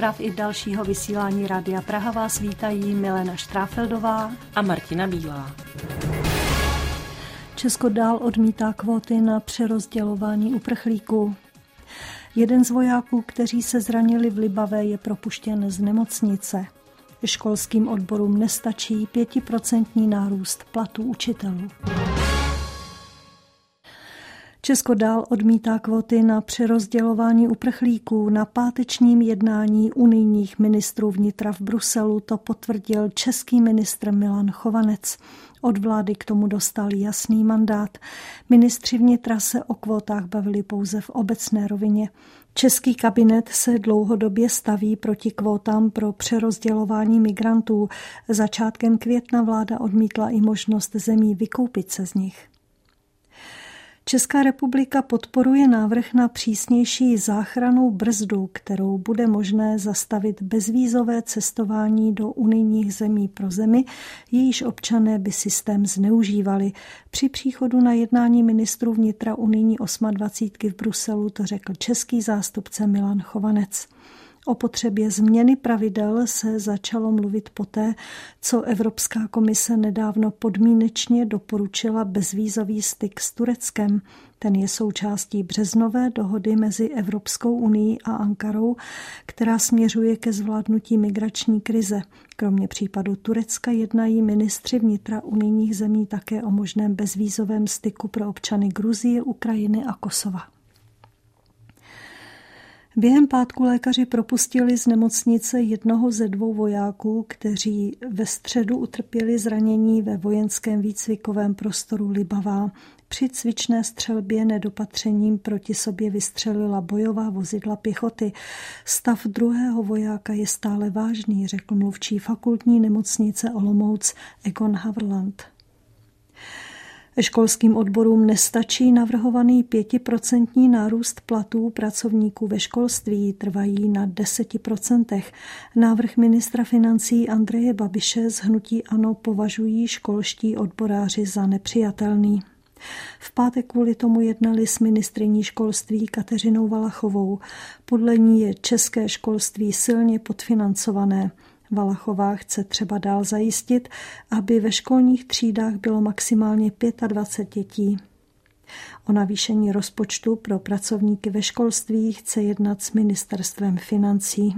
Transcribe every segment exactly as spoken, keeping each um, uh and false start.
zpráv i dalšího vysílání Rádia Praha vás vítají Milena Štráfeldová a Martina Bílá. Česko dál odmítá kvóty na přerozdělování uprchlíků. Jeden z vojáků, kteří se zranili v Libavé, je propuštěn z nemocnice. Školským odborům nestačí pětiprocentní nárůst platů učitelů. Česko dál odmítá kvóty na přerozdělování uprchlíků. Na pátečním jednání unijních ministrů vnitra v Bruselu to potvrdil český ministr Milan Chovanec. Od vlády k tomu dostal jasný mandát. Ministři vnitra se o kvótách bavili pouze v obecné rovině. Český kabinet se dlouhodobě staví proti kvótám pro přerozdělování migrantů. Začátkem května vláda odmítla i možnost zemí vykoupit se z nich. Česká republika podporuje návrh na přísnější záchrannou brzdu, kterou bude možné zastavit bezvízové cestování do unijních zemí pro zemi, jejíž občané by systém zneužívali. Při příchodu na jednání ministrů vnitra unijní osmadvacítky v Bruselu to řekl český zástupce Milan Chovanec. O potřebě změny pravidel se začalo mluvit poté, co Evropská komise nedávno podmínečně doporučila bezvízový styk s Tureckem. Ten je součástí březnové dohody mezi Evropskou unií a Ankarou, která směřuje ke zvládnutí migrační krize. Kromě případu Turecka jednají ministři vnitra unijních zemí také o možném bezvízovém styku pro občany Gruzie, Ukrajiny a Kosova. Během pátku lékaři propustili z nemocnice jednoho ze dvou vojáků, kteří ve středu utrpěli zranění ve vojenském výcvikovém prostoru Libavá. Při cvičné střelbě nedopatřením proti sobě vystřelila bojová vozidla pěchoty. Stav druhého vojáka je stále vážný, řekl mluvčí fakultní nemocnice Olomouc Egon Havrland. Školským odborům nestačí navrhovaný pětiprocentní nárůst platů pracovníků ve školství, trvají na deseti procentech. Návrh ministra financí Andreje Babiše z hnutí ANO považují školští odboráři za nepřijatelný. V pátek kvůli tomu jednali s ministryní školství Kateřinou Valachovou. Podle ní je české školství silně podfinancované. Valachová chce třeba dál zajistit, aby ve školních třídách bylo maximálně dvacet pět dětí. O navýšení rozpočtu pro pracovníky ve školství chce jednat s ministerstvem financí.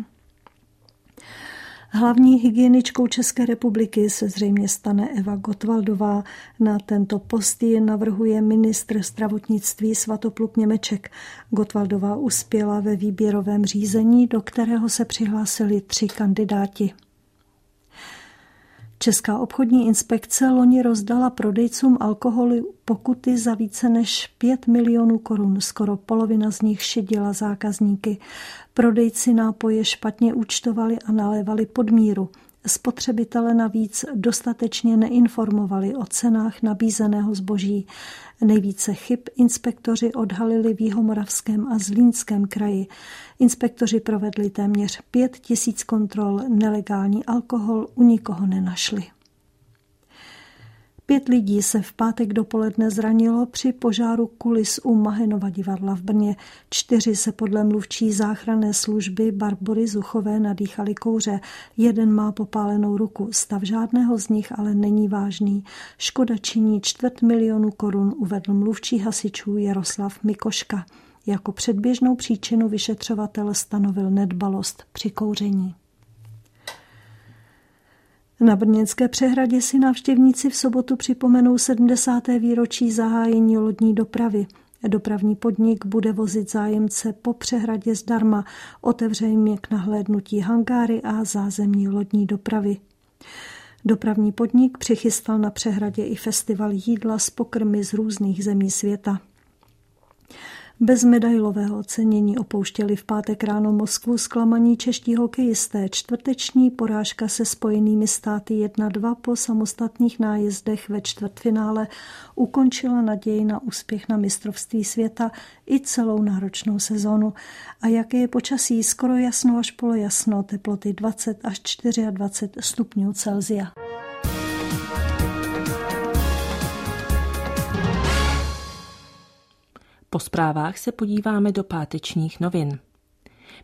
Hlavní hygieničkou České republiky se zřejmě stane Eva Gottwaldová. Na tento post ji navrhuje ministr zdravotnictví Svatopluk Němeček. Gottwaldová uspěla ve výběrovém řízení, do kterého se přihlásili tři kandidáti. Česká obchodní inspekce loni rozdala prodejcům alkoholu pokuty za více než pět milionů korun. Skoro polovina z nich šidila zákazníky. Prodejci nápoje špatně účtovali a nalévali pod míru. Spotřebitele navíc dostatečně neinformovali o cenách nabízeného zboží. Nejvíce chyb inspektoři odhalili v Jihomoravském a Zlínském kraji. Inspektoři provedli téměř pět tisíc kontrol, nelegální alkohol u nikoho nenašli. Pět lidí se v pátek dopoledne zranilo při požáru kulis u Mahenova divadla v Brně. Čtyři se podle mluvčí záchranné služby Barbory Zuchové nadýchali kouře. Jeden má popálenou ruku. Stav žádného z nich ale není vážný. Škoda činí čtvrt milionu korun, uvedl mluvčí hasičů Jaroslav Mikoška. Jako předběžnou příčinu vyšetřovatel stanovil nedbalost při kouření. Na Brněnské přehradě si návštěvníci v sobotu připomenou sedmdesáté výročí zahájení lodní dopravy. Dopravní podnik bude vozit zájemce po přehradě zdarma, otevře jim k nahlédnutí hangáry a zázemí lodní dopravy. Dopravní podnik přichystal na přehradě i festival jídla s pokrmy z různých zemí světa. Bez medailového ocenění opouštěli v pátek ráno Moskvu zklamaní čeští hokejisté. Čtvrteční porážka se Spojenými státy jedna dva po samostatných nájezdech ve čtvrtfinále ukončila naději na úspěch na mistrovství světa i celou náročnou sezonu. A jaké je počasí? Skoro jasno až polojasno, teploty dvacet až dvacet čtyři stupňů Celsia. Po zprávách se podíváme do pátečních novin.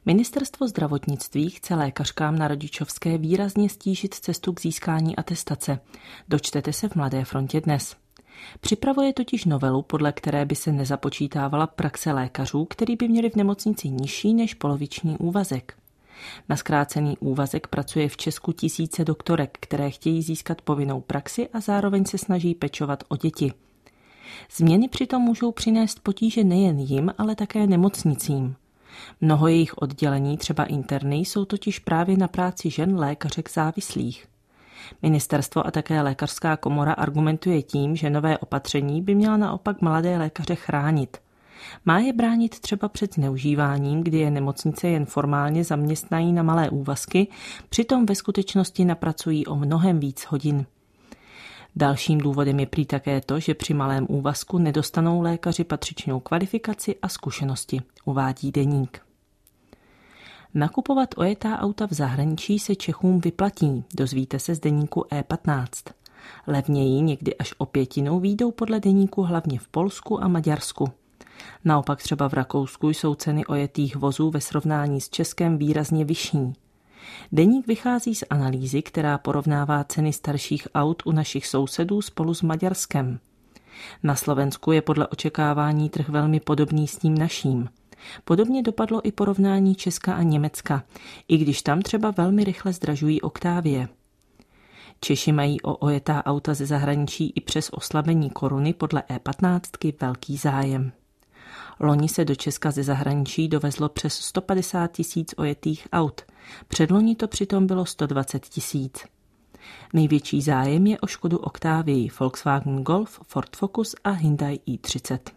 Ministerstvo zdravotnictví chce lékařkám na rodičovské výrazně ztížit cestu k získání atestace. Dočtete se v Mladé frontě dnes. Připravuje totiž novelu, podle které by se nezapočítávala praxe lékařů, který by měli v nemocnici nižší než poloviční úvazek. Na zkrácený úvazek pracuje v Česku tisíce doktorek, které chtějí získat povinnou praxi a zároveň se snaží pečovat o děti. Změny přitom můžou přinést potíže nejen jim, ale také nemocnicím. Mnoho jejich oddělení, třeba interny, jsou totiž právě na práci žen lékařek závislých. Ministerstvo a také lékařská komora argumentuje tím, že nové opatření by měla naopak mladé lékaře chránit. Má je bránit třeba před zneužíváním, kdy je nemocnice jen formálně zaměstnají na malé úvazky, přitom ve skutečnosti napracují o mnohem víc hodin. Dalším důvodem je prý také to, že při malém úvazku nedostanou lékaři patřičnou kvalifikaci a zkušenosti, uvádí Deník. Nakupovat ojetá auta v zahraničí se Čechům vyplatí, dozvíte se z deníku E patnáct. Levněji, někdy až o pětinu, výjdou podle deníku hlavně v Polsku a Maďarsku. Naopak třeba v Rakousku jsou ceny ojetých vozů ve srovnání s Českem výrazně vyšší. Deník vychází z analýzy, která porovnává ceny starších aut u našich sousedů spolu s Maďarskem. Na Slovensku je podle očekávání trh velmi podobný s tím naším. Podobně dopadlo i porovnání Česka a Německa, i když tam třeba velmi rychle zdražují Octavie. Češi mají o ojetá auta ze zahraničí i přes oslabení koruny podle E patnáct velký zájem. Loni se do Česka ze zahraničí dovezlo přes sto padesát tisíc ojetých aut. Předloni to přitom bylo sto dvacet tisíc. Největší zájem je o Škodu Octavii, Volkswagen Golf, Ford Focus a Hyundai i třicet.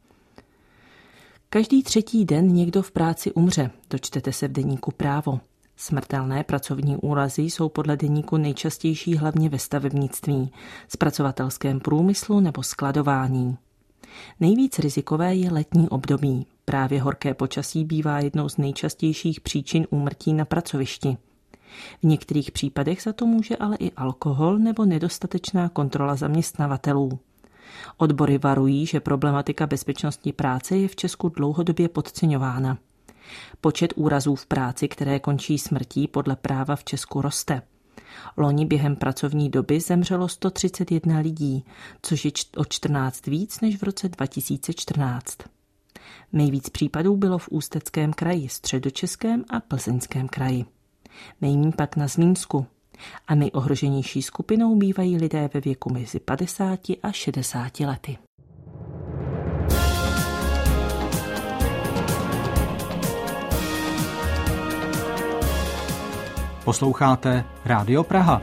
Každý třetí den někdo v práci umře, dočtete se v deníku Právo. Smrtelné pracovní úrazy jsou podle deníku nejčastější hlavně ve stavebnictví, zpracovatelském průmyslu nebo skladování. Nejvíc rizikové je letní období. Právě horké počasí bývá jednou z nejčastějších příčin úmrtí na pracovišti. V některých případech za to může ale i alkohol nebo nedostatečná kontrola zaměstnavatelů. Odbory varují, že problematika bezpečnosti práce je v Česku dlouhodobě podceňována. Počet úrazů v práci, které končí smrtí, podle práva v Česku roste. Loni během pracovní doby zemřelo sto třicet jedna lidí, což je o čtrnáct víc než v roce dva tisíce čtrnáct. Nejvíc případů bylo v Ústeckém kraji, Středočeském a Plzeňském kraji. Nejmíň pak na Zlínsku. A nejohroženější skupinou bývají lidé ve věku mezi padesáti a šedesáti lety. Posloucháte Rádio Praha.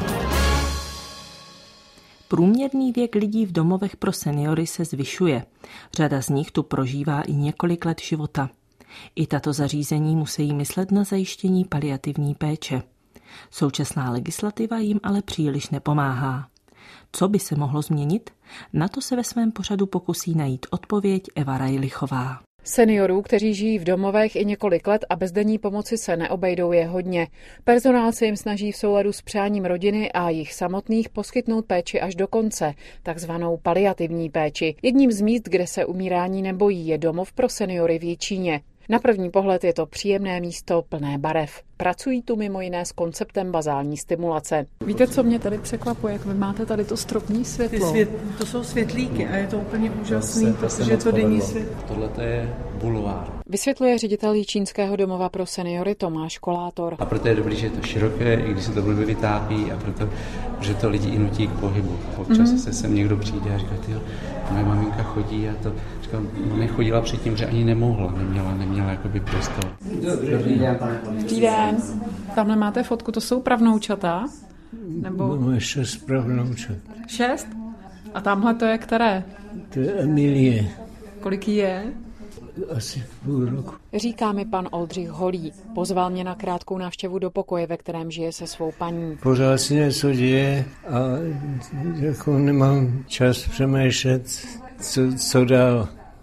Průměrný věk lidí v domovech pro seniory se zvyšuje. Řada z nich tu prožívá i několik let života. I tato zařízení musí myslet na zajištění paliativní péče. Současná legislativa jim ale příliš nepomáhá. Co by se mohlo změnit? Na to se ve svém pořadu pokusí najít odpověď Eva Rajlichová. Seniorů, kteří žijí v domovech i několik let a bez denní pomoci se neobejdou, je hodně. Personál se jim snaží v souladu s přáním rodiny a jich samotných poskytnout péči až do konce, takzvanou paliativní péči. Jedním z míst, kde se umírání nebojí, je domov pro seniory v Jičíně. Na první pohled je to příjemné místo plné barev. Pracují tu mimo jiné s konceptem bazální stimulace. Víte, co mě tady překvapuje, jak vy máte tady to stropní světlo? Svět, to jsou světlíky a je to úplně úžasný, protože je to denní svět. Tohle je bulvár. Vysvětluje ředitel Jičínského domova pro seniory Tomáš Kolátor. A proto je dobrý, že je to široké, i když se to blbě vytápí, a proto, že to lidi i nutí k pohybu. Občas mm. se sem někdo přijde a říká, tyjo, moje maminka chodí a to, říkám, mami chodila předtím, že ani nemohla, neměla, neměla jakoby prostor. Dobrý den, pane Dobrý den. Tamhle máte fotku, to jsou pravnoučata? Nebo... Máme šest pravnoučat. Šest? A tamhle to je které? To je Emilie. Kolik jí je? Asi půl roku. Říká mi pan Oldřich Holý. Pozval mě na krátkou návštěvu do pokoje, ve kterém žije se svou paní. Pořád se něco děje a jako nemám čas přemýšlet, co, co dál.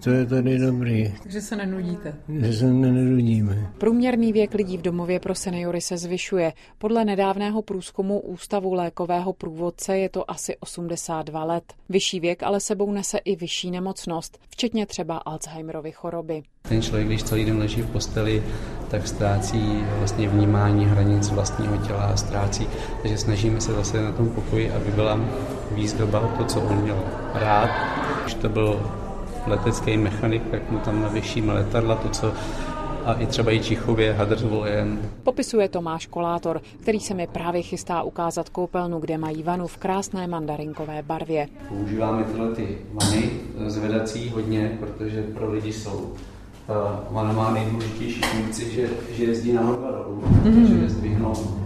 To je tady dobrý. Takže se nenudíte. Že se nenudíme. Průměrný věk lidí v domově pro seniory se zvyšuje. Podle nedávného průzkumu Ústavu lékového průvodce je to asi osmdesát dva let. Vyšší věk ale sebou nese i vyšší nemocnost, včetně třeba Alzheimerovy choroby. Ten člověk, když celý den leží v posteli, tak ztrácí vlastně vnímání hranic vlastního těla a ztrácí. Takže snažíme se zase na tom pokoji, aby byla výzdoba to, co on měl rád. Když to byl letecký mechanik, tak mu tam navěšíme letadla, to, co a i třeba i Čichově, Hadrvojen. Popisuje Tomáš Kolátor, který se mi právě chystá ukázat koupelnu, kde mají vanu v krásné mandarinkové barvě. Používáme tyhle ty vany zvedací hodně, protože pro lidi jsou. Vana má nejdůležitější funkci, že, že jezdí nahoru a dolů, mm-hmm. takže je zdvihnou.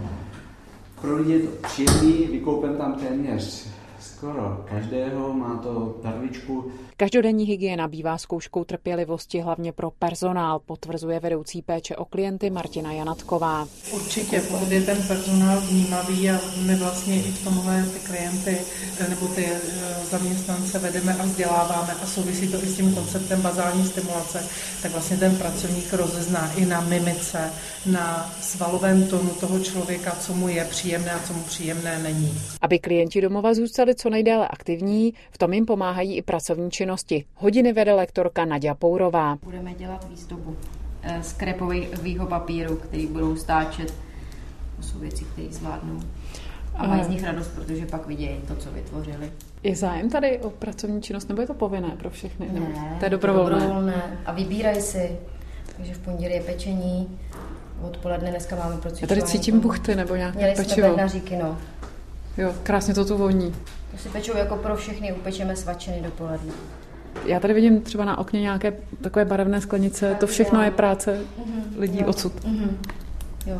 Pro lidi je to příjemný, vykoupem tam téměř skoro každého, má to barvičku. Každodenní hygiena bývá zkouškou trpělivosti hlavně pro personál, potvrzuje vedoucí péče o klienty Martina Janatková. Určitě, pokud je ten personál vnímavý a my vlastně i v tomhle ty klienty nebo ty zaměstnance vedeme a vzděláváme a souvisí to i s tím konceptem bazální stimulace, tak vlastně ten pracovník rozezná i na mimice, na svalovém tonu toho člověka, co mu je příjemné a co mu příjemné není. Aby klienti domova zůstali co nejdéle aktivní, v tom jim pomáhají i pracovní činnosti. Hodiny vede lektorka Naďa Pourová. Budeme dělat výzdobu z krepového papíru, který budou stáčet. To jsou věci, které zvládnou. A mají z nich radost, protože pak vidějí to, co vytvořili. Je zájem tady o pracovní činnost, nebo je to povinné pro všechny? Ne, to je dobrovolné. dobrovolné. A vybírají si. Takže v pondělí je pečení, odpoledne dneska máme procvičování. Já tady cítím buchty nebo nějaké Měli pečivo. Měli jsme bednaříky, no. Jo, krásně to tu voní. To si pečou jako pro všechny, upečeme svačiny dopoledne. Já tady vidím třeba na okně nějaké takové barevné sklenice, to všechno je práce mm-hmm. lidí odsud. Mm-hmm. Jo.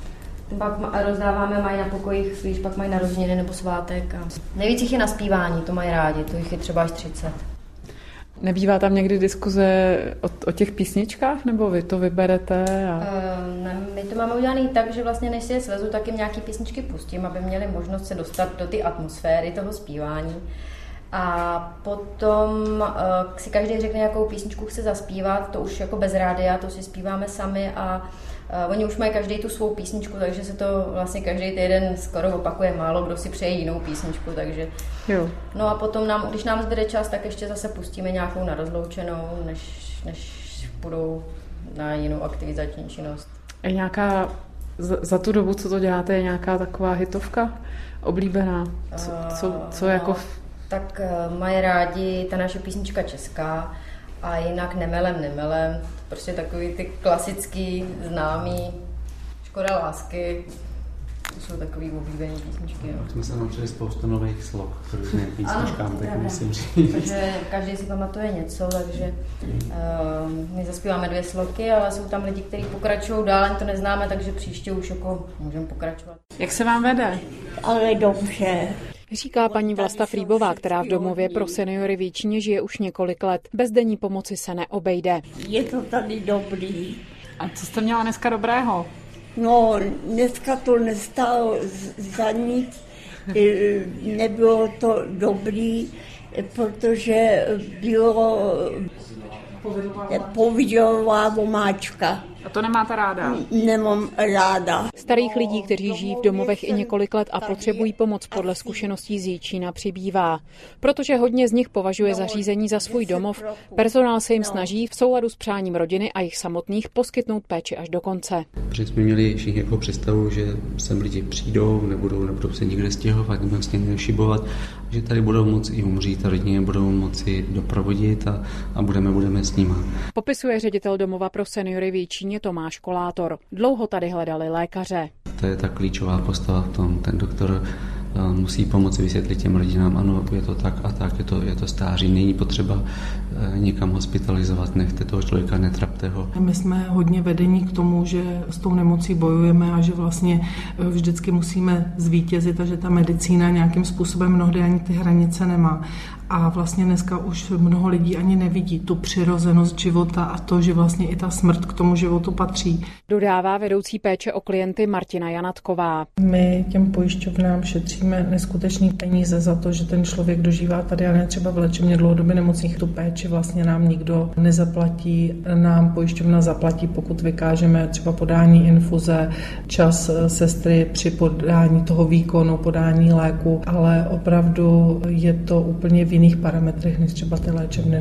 Pak rozdáváme, mají na pokojích, když pak mají narozeniny nebo svátek. A nejvíc jich je na zpívání, to mají rádi, to jich je třeba až třicet. Nebývá tam někdy diskuze o, o těch písničkách, nebo vy to vyberete? A... Uh, ne, my to máme udělané tak, že vlastně než si je svezu, tak jim nějaký písničky pustím, aby měli možnost se dostat do ty atmosféry toho zpívání. A potom uh, si každý řekne, jakou písničku chce zaspívat, to už jako bez rádia, to si zpíváme sami a uh, oni už mají každý tu svou písničku, takže se to vlastně každý týden skoro opakuje, málo kdo si přeje jinou písničku, takže jo. No a potom, nám, když nám zbyde čas, tak ještě zase pustíme nějakou na rozloučenou, než, než půjdou na jinou aktivizační činnost. Je nějaká, za, za tu dobu, co to děláte, je nějaká taková hitovka oblíbená? Co, co, co jako... No, tak uh, mají rádi ta naše písnička česká a jinak Nemelem, nemelem, prostě takový ty klasický, známý, Škoda lásky. To jsou takový oblíbený písničky. Jo. Jsme se naučili spoustu nových slov k různým písničkám, tak musím říct. Takže každý si pamatuje něco, takže uh, my zaspíváme dvě sloky, ale jsou tam lidi, kteří pokračují dál, ani to neznáme, takže příště už jako můžeme pokračovat. Jak se vám vede? Ale dobře. Říká paní Vlasta Frýbová, která v domově pro seniory v Jičíně žije už několik let. Bez denní pomoci se neobejde. Je to tady dobrý. A co jste měla dneska dobrého? No, dneska to nestálo za nic, nebylo to dobrý, protože bylo povidlová omáčka. A to nemáte ráda? Nemám ráda. Starých lidí, kteří žijí v domovech i několik let a potřebují pomoc, podle zkušeností z Jičína přibývá. Protože hodně z nich považuje zařízení za svůj domov, personál se jim snaží v souladu s přáním rodiny a jich samotných poskytnout péči až do konce. Protože jsme měli všichni jako představu, že sem lidi přijdou, nebudou, nebudou se nikde stěhovat, nebudou se nikde šibovat, že tady budou moci i umřít a rodině budou moci doprovodit a, a budeme, budeme s nima. Popisuje ředitel domova pro seniory v Jičíně Tomáš Kolátor. Dlouho tady hledali lékaře. To je ta klíčová postava v tom. Ten doktor musí pomoci vysvětlit těm rodinám, ano, je to tak a tak, je to, je to stáří, není potřeba někam hospitalizovat, nechte toho člověka, netrapte ho. My jsme hodně vedení k tomu, že s tou nemocí bojujeme a že vlastně vždycky musíme zvítězit a že ta medicína nějakým způsobem mnohdy ani ty hranice nemá. A vlastně dneska už mnoho lidí ani nevidí tu přirozenost života a to, že vlastně i ta smrt k tomu životu patří. Dodává vedoucí péče o klienty Martina Janatková. My těm pojišťovnám šetříme neskutečný peníze za to, že ten člověk dožívá tady, ale ne třeba v léčebně dlouhodobě nemocných tu péči. péči vlastně nám nikdo nezaplatí, nám pojišťovna zaplatí, pokud vykážeme třeba podání infuze, čas sestry při podání toho výkonu, podání léku, ale opravdu je to úplně v jiných parametrech než třeba ty léčebny.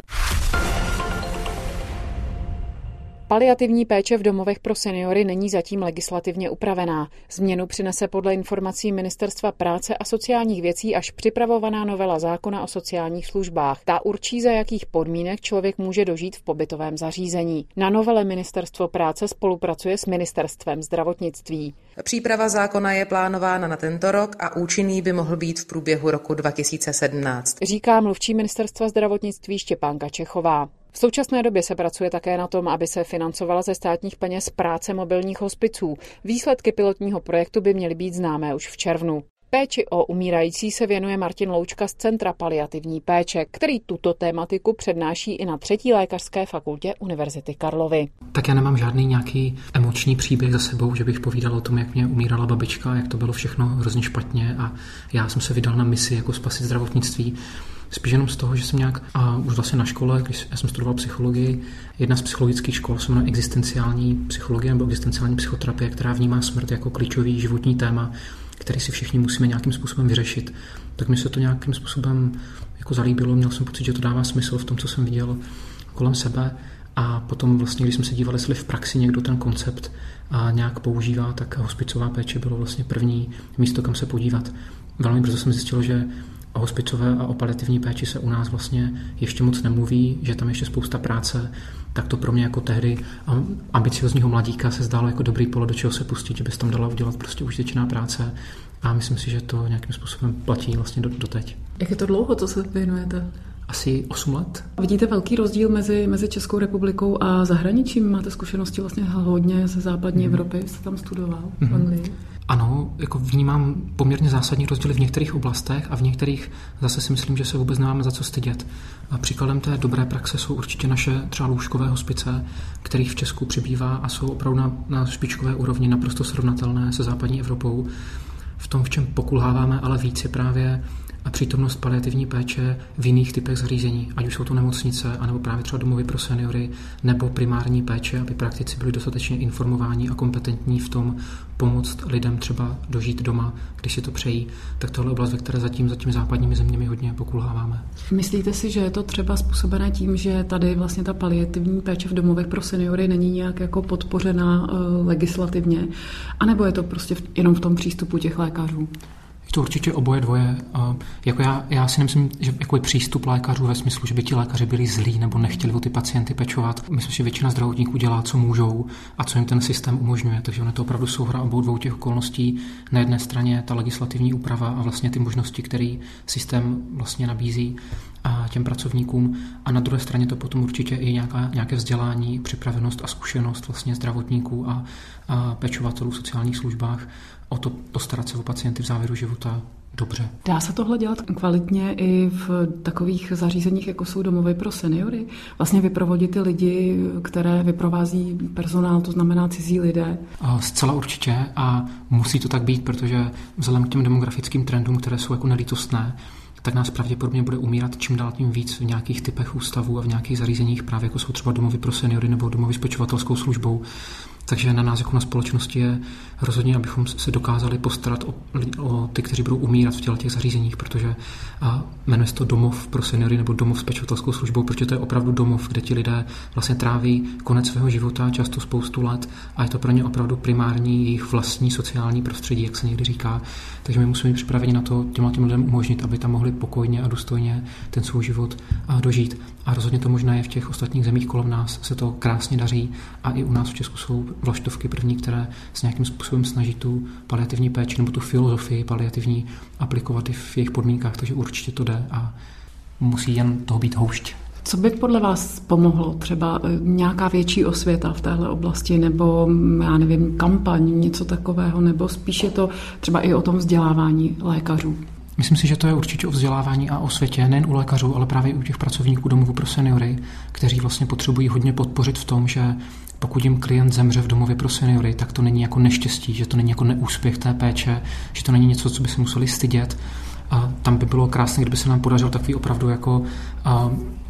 Paliativní péče v domovech pro seniory není zatím legislativně upravená. Změnu přinese podle informací Ministerstva práce a sociálních věcí až připravovaná novela zákona o sociálních službách. Ta určí, za jakých podmínek člověk může dožít v pobytovém zařízení. Na novele Ministerstvo práce spolupracuje s Ministerstvem zdravotnictví. Příprava zákona je plánována na tento rok a účinný by mohl být v průběhu roku dva tisíce sedmnáct. Říká mluvčí Ministerstva zdravotnictví Štěpánka Čechová. V současné době se pracuje také na tom, aby se financovala ze státních peněz práce mobilních hospiců. Výsledky pilotního projektu by měly být známé už v červnu. Péči o umírající se věnuje Martin Loučka z Centra paliativní péče, který tuto tématiku přednáší i na třetí lékařské fakultě Univerzity Karlovy. Tak já nemám žádný nějaký emoční příběh za sebou, že bych povídal o tom, jak mě umírala babička, jak to bylo všechno hrozně špatně a já jsem se vydal na misi jako spasit zdravotnictví. Spíš jenom z toho, že jsem nějak, a už vlastně na škole, když já jsem studoval psychologii, jedna z psychologických škol se jmenuje existenciální psychologie nebo existenciální psychoterapie, která vnímá smrt jako klíčový životní téma, který si všichni musíme nějakým způsobem vyřešit. Tak mi se to nějakým způsobem jako zalíbilo, měl jsem pocit, že to dává smysl v tom, co jsem viděl kolem sebe. A potom vlastně, když jsme se dívali, jestli v praxi někdo ten koncept a nějak používá, tak hospicová péče bylo vlastně první místo, kam se podívat. Velmi brzo jsem zjistil, že o hospicové a o paliativní péči se u nás vlastně ještě moc nemluví, že tam ještě spousta práce, tak to pro mě jako tehdy ambiciozního mladíka se zdálo jako dobrý pole, do čeho se pustit, že by se tam dala udělat prostě užitečná práce a myslím si, že to nějakým způsobem platí vlastně do, doteď. Jak je to dlouho, co se věnujete? Asi osm let. Vidíte velký rozdíl mezi, mezi Českou republikou a zahraničím? Máte zkušenosti vlastně hodně ze západní mm. Evropy, jste tam studoval mm. v Anglii? Ano, jako vnímám poměrně zásadní rozdíly v některých oblastech a v některých zase si myslím, že se vůbec nemáme za co stydět. A příkladem té dobré praxe jsou určitě naše třeba lůžkové hospice, kterých v Česku přibývá a jsou opravdu na, na špičkové úrovni naprosto srovnatelné se západní Evropou. V tom, v čem pokulháváme, ale víc je právě a přítomnost paliativní péče v jiných typech zařízení, ať už jsou to nemocnice, anebo právě třeba domovy pro seniory, nebo primární péče, aby praktici byli dostatečně informováni a kompetentní v tom pomoct lidem třeba dožít doma, když si to přejí. Tak tohle oblast, ve které zatím za těmi západními zeměmi hodně pokulháváme. Myslíte si, že je to třeba způsobené tím, že tady vlastně ta paliativní péče v domovech pro seniory není nějak jako podpořená uh, legislativně, anebo je to prostě v, jenom v tom přístupu těch lékařů? To určitě oboje dvoje. Jako já, já si nemyslím, že jako je přístup lékařů ve smyslu, že by ti lékaři byli zlí nebo nechtěli o ty pacienty pečovat. Myslím, že většina zdravotníků dělá, co můžou a co jim ten systém umožňuje. Takže ono je to opravdu souhra obou dvou těch okolností. Na jedné straně ta legislativní úprava a vlastně ty možnosti, které systém vlastně nabízí a těm pracovníkům. A na druhé straně to potom určitě i nějaká, nějaké vzdělání, připravenost a zkušenost vlastně zdravotníků a, a pečovatelů v sociálních službách o to postarat se o pacienty v závěru života dobře. Dá se tohle dělat kvalitně i v takových zařízeních, jako jsou domovy pro seniory? Vlastně vyprovodit ty lidi, které vyprovází personál, to znamená cizí lidé? Zcela určitě a musí to tak být, protože vzhledem k těm demografickým trendům, které jsou jako nelítostné, tak nás pravděpodobně bude umírat čím dál tím víc v nějakých typech ústavů a v nějakých zařízeních, právě jako jsou třeba domovy pro seniory nebo domovy s pečovatelskou službou. Takže na nás jako na společnosti je rozhodně, abychom se dokázali postarat o, o ty, kteří budou umírat v těle těch zařízeních, protože a jmenuje se to domov pro seniory nebo domov s pečovatelskou službou, protože to je opravdu domov, kde ti lidé vlastně tráví konec svého života, často spoustu let a je to pro ně opravdu primární jejich vlastní sociální prostředí, jak se někdy říká. Takže my musíme být připraveni na to těmhle těm lidem umožnit, aby tam mohli pokojně a důstojně ten svůj život dožít. A rozhodně to možná je v těch ostatních zemích kolem nás, se to krásně daří a i u nás v Česku jsou vlaštovky první, které se nějakým způsobem snaží tu paliativní péči nebo tu filozofii paliativní aplikovat i v jejich podmínkách, takže určitě to jde a musí jen toho být houšť. Co by podle vás pomohlo? Třeba nějaká větší osvěta v téhle oblasti nebo, já nevím, kampaň, něco takového, nebo spíš je to třeba i o tom vzdělávání lékařů? Myslím si, že to je určitě o vzdělávání a o světě, nejen u lékařů, ale právě i u těch pracovníků domovů pro seniory, kteří vlastně potřebují hodně podpořit v tom, že pokud jim klient zemře v domově pro seniory, tak to není jako neštěstí, že to není jako neúspěch té péče, že to není něco, co by se museli stydět. A tam by bylo krásné, kdyby se nám podařilo takový opravdu jako a,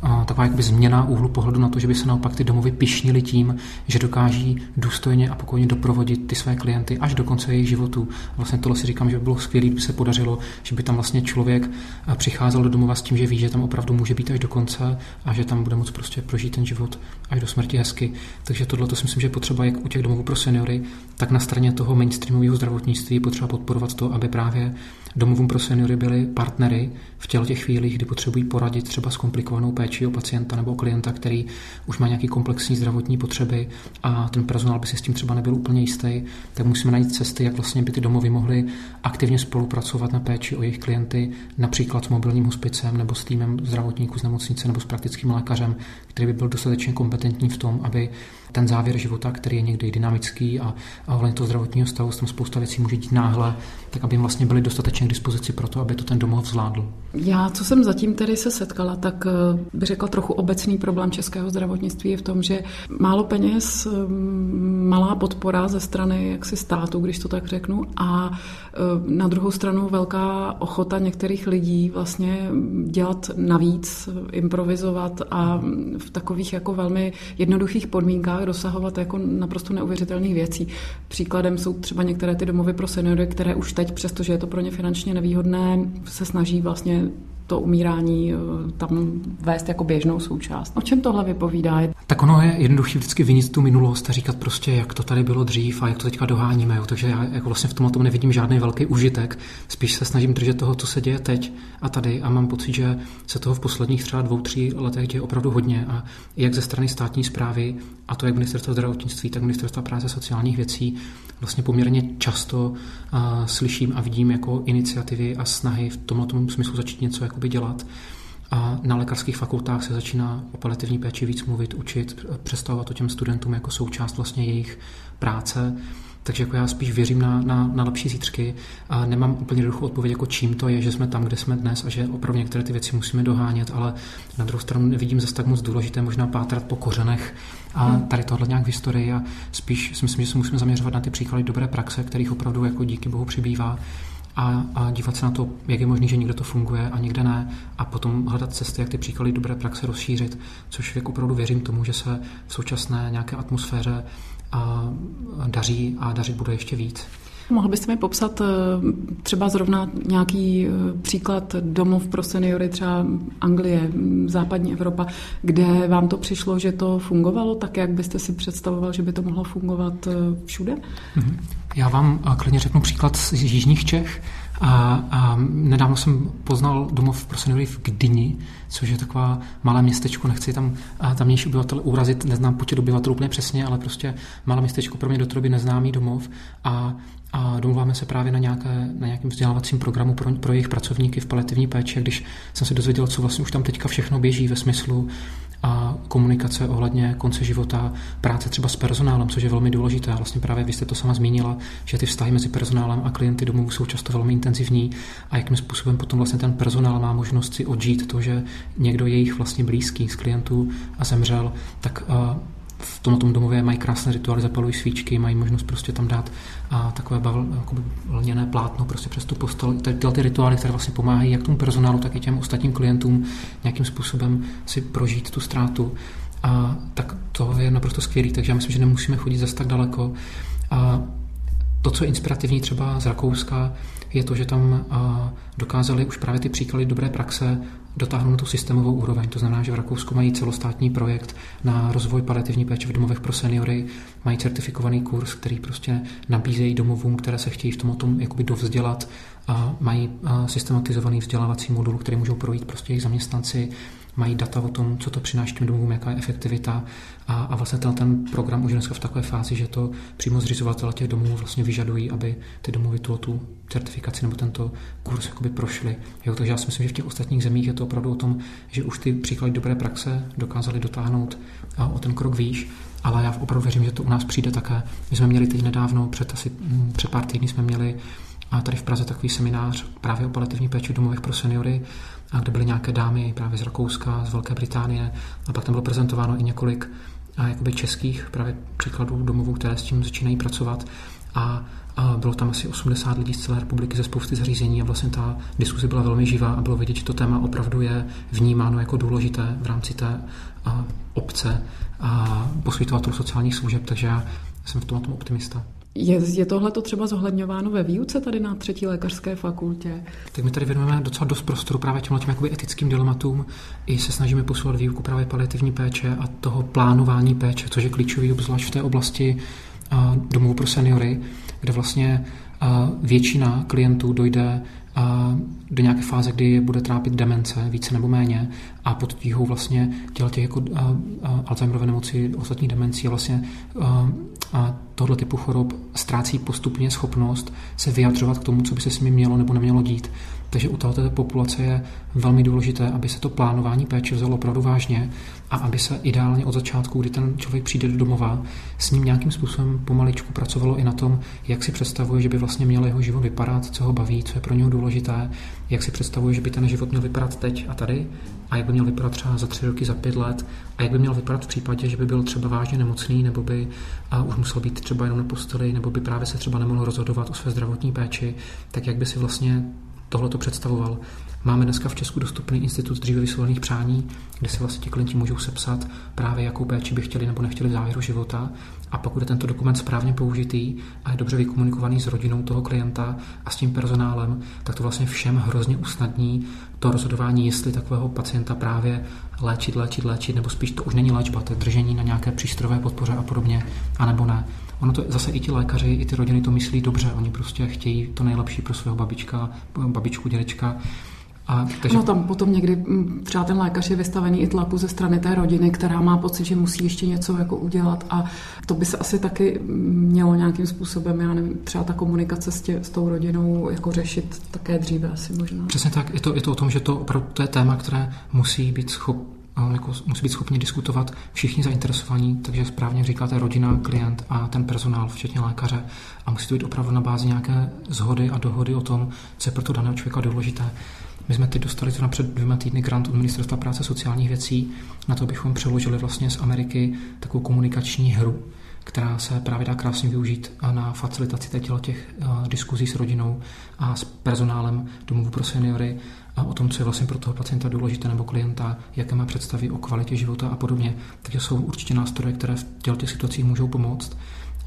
taková jakoby změna úhlu pohledu na to, že by se naopak ty domovy pyšnily tím, že dokáží důstojně a pokojně doprovodit ty své klienty až do konce jejich životů. Vlastně tohle si říkám, že by bylo skvělé, kdyby se podařilo, že by tam vlastně člověk přicházel do domova s tím, že ví, že tam opravdu může být až do konce a že tam bude moct prostě prožít ten život až do smrti hezky. Takže tohle to si myslím, že je potřeba jak u těch domovů pro seniory, tak na straně toho mainstreamového zdravotnictví je potřeba podporovat to, aby právě domovům pro seniory byli partnery v těle těch chvílích, kdy potřebují poradit třeba s komplikovanou péčí o pacienta nebo o klienta, který už má nějaký komplexní zdravotní potřeby a ten personál by si s tím třeba nebyl úplně jistý, tak musíme najít cesty, jak vlastně by ty domovy mohly aktivně spolupracovat na péči o jejich klienty, například s mobilním hospicem nebo s týmem zdravotníků z nemocnice nebo s praktickým lékařem, který by byl dostatečně kompetentní v tom, aby ten závěr života, který je někdy dynamický a, a ohledně toho zdravotního stavu, tam spousta věcí může dít náhle, tak aby jim vlastně byli dostatečně k dispozici pro to, aby to ten domov zvládl. Já, co jsem zatím tedy se setkala, tak bych řekla trochu obecný problém českého zdravotnictví je v tom, že málo peněz, malá podpora ze strany jaksi státu, když to tak řeknu, a na druhou stranu velká ochota některých lidí vlastně dělat navíc, improvizovat a v takových jako velmi jednoduchých podmínkách dosahovat jako naprosto neuvěřitelných věcí. Příkladem jsou třeba některé ty domovy pro seniory, které už teď, přestože je to pro ně finančně nevýhodné, se snaží vlastně to umírání tam vést jako běžnou součást. O čem tohle vypovídá? Tak ono je jednoduché vždycky vinit tu minulost a říkat prostě, jak to tady bylo dřív a jak to teďka doháníme. Jo. Takže já jako vlastně v tomhle tom nevidím žádný velký užitek. Spíš se snažím držet toho, co se děje teď a tady a mám pocit, že se toho v posledních třeba dvou, tří letech děje opravdu hodně a jak ze strany státní správy, a to jak ministerstva zdravotnictví, tak ministerstva práce a sociálních věcí, vlastně poměrně často uh, slyším a vidím jako iniciativy a snahy v tomhle smyslu začít něco jakoby dělat. A na lékařských fakultách se začíná o paliativní péči víc mluvit, učit, představovat to těm studentům jako součást vlastně jejich práce. Takže jako já spíš věřím na, na, na lepší zítřky a nemám úplně jednoduchou odpověď, jako čím to je, že jsme tam, kde jsme dnes a že opravdu některé ty věci musíme dohánět, ale na druhou stranu nevidím zase tak moc důležité možná pátrat po kořenech a tady tohle nějak v historii a spíš si myslím, že se musíme zaměřovat na ty příklady dobré praxe, kterých opravdu jako díky bohu přibývá. A, a dívat se na to, jak je možné, že někde to funguje a někde ne a potom hledat cesty, jak ty příklady dobré praxe rozšířit, což jak opravdu věřím tomu, že se v současné nějaké atmosféře a daří a dařit bude ještě víc. Mohl byste mi popsat třeba zrovna nějaký příklad domov pro seniory, třeba Anglie, západní Evropa, kde vám to přišlo, že to fungovalo tak, jak byste si představoval, že by to mohlo fungovat všude? Já vám klidně řeknu příklad z jižních Čech. A, a nedávno jsem poznal domov pro seniory v Gdyni, což je taková malé městečko, nechci tam tamnější obyvatel urazit, neznám počet obyvatel úplně přesně, ale prostě malé městečko pro mě do té doby neznámý domov a, a domluváme se právě na, nějaké, na nějakém vzdělávacím programu pro, pro jejich pracovníky v paliativní péči, když jsem se dozvěděl, co vlastně už tam teďka všechno běží ve smyslu a komunikace ohledně konce života, práce třeba s personálem, což je velmi důležité. A vlastně právě vy jste to sama zmínila, že ty vztahy mezi personálem a klienty domovů jsou často velmi intenzivní a jakým způsobem potom vlastně ten personál má možnost si odžít to, že někdo jejich vlastně blízký z klientů a zemřel, tak uh, v tomto domově mají krásné rituály, zapalují svíčky, mají možnost prostě tam dát a takové bavl, lněné plátno prostě přes tu postel. Tyhle ty rituály, které vlastně pomáhají jak tomu personálu, tak i těm ostatním klientům nějakým způsobem si prožít tu ztrátu. A tak to je naprosto skvělý, takže já myslím, že nemusíme chodit zase tak daleko. A to, co je inspirativní třeba z Rakouska, je to, že tam dokázali už právě ty příklady dobré praxe dotáhnout na tu systémovou úroveň. To znamená, že v Rakousku mají celostátní projekt na rozvoj paliativní péče v domovech pro seniory, mají certifikovaný kurz, který prostě nabízejí domovům, které se chtějí v tom o tom jakoby dovzdělat a mají systematizovaný vzdělávací modul, který můžou projít prostě jejich zaměstnanci, mají data o tom, co to přináší těm domovům, jaká je efektivita a, a vlastně ten, ten program už je dneska v takové fázi, že to přímo zřizovatele těch domovů vlastně vyžadují, aby ty domovy tu, tu certifikaci nebo tento kurz jakoby prošly. Jo, takže já si myslím, že v těch ostatních zemích je to opravdu o tom, že už ty příklady dobré praxe dokázali dotáhnout a o ten krok výš, ale já opravdu věřím, že to u nás přijde také. My jsme měli teď nedávno, před asi před pár týdny jsme měli a tady v Praze takový seminář právě o paliativní péči v domovech pro seniory, a kde byly nějaké dámy právě z Rakouska, z Velké Británie a pak tam bylo prezentováno i několik a jakoby českých právě příkladů domovů, které s tím začínají pracovat a, A bylo tam asi osmdesát lidí z celé republiky ze spousty zařízení a vlastně ta diskuze byla velmi živá a bylo vidět, že to téma opravdu je vnímáno jako důležité v rámci té a, obce a poskytovatelů sociálních služeb, takže já jsem v tomhle optimista. Je, je tohleto třeba zohledňováno ve výuce tady na třetí lékařské fakultě? Tak my tady věnujeme docela dost prostoru právě těmhle těm jakoby etickým dilematům. I se snažíme posouvat výuku právě paliativní péče a toho plánování péče, což je klíčový obzvlášť v té oblasti a, domovů pro seniory, kde vlastně a, většina klientů dojde a, do nějaké fáze, kdy je bude trápit demence, více nebo méně, a pod tíhou vlastně těch jako a, a, Alzheimerovy nemoci, ostatních demencí a vlastně a, a tohle typu chorob ztrácí postupně schopnost se vyjadřovat k tomu, co by se s nimi mělo nebo nemělo dít. Takže u této populace je velmi důležité, aby se to plánování péče vzalo opravdu vážně a aby se ideálně od začátku, kdy ten člověk přijde do domova, s ním nějakým způsobem pomaličku pracovalo i na tom, jak si představuje, že by vlastně měl jeho život vypadat, co ho baví, co je pro něho důležité, jak si představuje, že by ten život měl vypadat teď a tady a jak by měl vypadat třeba za tři roky, za pět let a jak by měl vypadat v případě, že by byl třeba vážně nemocný nebo by a už musel být třeba jenom na posteli nebo by právě se třeba nemohl rozhodovat o své zdravotní péči, tak jak by si vlastně tohle to představoval. Máme dneska v Česku dostupný institut dříve vyslovených přání, kde si vlastně ti klienti můžou sepsat právě, jakou péči by chtěli nebo nechtěli v závěru života. A pokud je tento dokument správně použitý a je dobře vykomunikovaný s rodinou toho klienta a s tím personálem, tak to vlastně všem hrozně usnadní to rozhodování, jestli takového pacienta právě léčit, léčit, léčit, nebo spíš to už není léčba, to je držení na nějaké přístrojové podpoře a podobně, anebo ne. Ono to zase i ti lékaři, i ty rodiny to myslí dobře, oni prostě chtějí to nejlepší pro svého babička, babičku, dědečka. A, takže... No tam potom někdy třeba ten lékař je vystavený i tlaku ze strany té rodiny, která má pocit, že musí ještě něco jako udělat a to by se asi taky mělo nějakým způsobem, já nevím, třeba ta komunikace s, tě, s tou rodinou jako řešit také dříve asi možná. Přesně tak, je to, je to o tom, že to opravdu to je téma, které musí být schop, jako musí být schopni diskutovat všichni zainteresovaní, takže správně říkáte rodina, klient a ten personál, včetně lékaře a musí to být opravdu na bázi nějaké shody a dohody o tom, co je pro to daného člověka důležité. My jsme teď dostali to napřed dvěma týdny grant od Ministerstva práce a sociálních věcí na to, abychom přeložili vlastně z Ameriky takovou komunikační hru, která se právě dá krásně využít na facilitaci těch, těch uh, diskuzí s rodinou a s personálem domovů pro seniory a o tom, co je vlastně pro toho pacienta důležité nebo klienta, jaké má představy o kvalitě života a podobně. Takže jsou určitě nástroje, které v těch situacích můžou pomoct.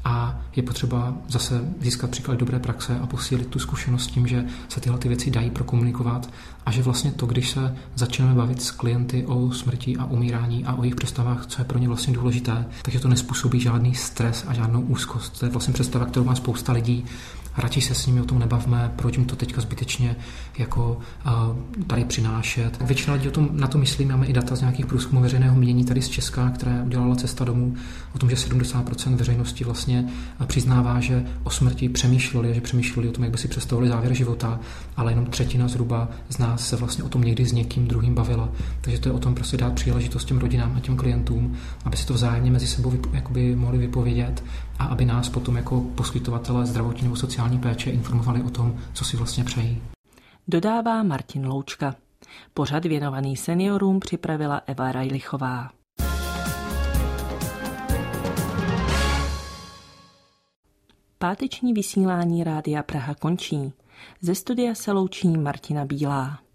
A je potřeba zase získat příklad dobré praxe a posílit tu zkušenost tím, že se tyhle ty věci dají prokomunikovat a že vlastně to, když se začneme bavit s klienty o smrti a umírání a o jejich představách, co je pro ně vlastně důležité, takže to nespůsobí žádný stres a žádnou úzkost. To je vlastně představa, kterou má spousta lidí. Radši se s nimi o tom nebavme, proč jim to teďka zbytečně jako uh, tady přinášet. Většina lidí o tom, na to myslí, máme i data z nějakých průzkumů veřejného mínění tady z Česka, které udělala Cesta domů, o tom, že sedmdesát procent veřejnosti vlastně přiznává, že o smrti přemýšleli, že přemýšleli o tom, jak by si představovali závěr života, ale jenom třetina zhruba z nás se vlastně o tom někdy s někým druhým bavila. Takže to je o tom prostě dát příležitost těm rodinám a těm klientům, aby si to vzájemně mezi sebou vypo, jakoby mohli vypovědět a aby nás potom jako poskytovatele zdravotní nebo sociální péče informovali o tom, co si vlastně přejí. Dodává Martin Loučka. Pořad věnovaný seniorům připravila Eva Rajlichová. Páteční vysílání Rádia Praha končí. Ze studia se loučí Martina Bílá.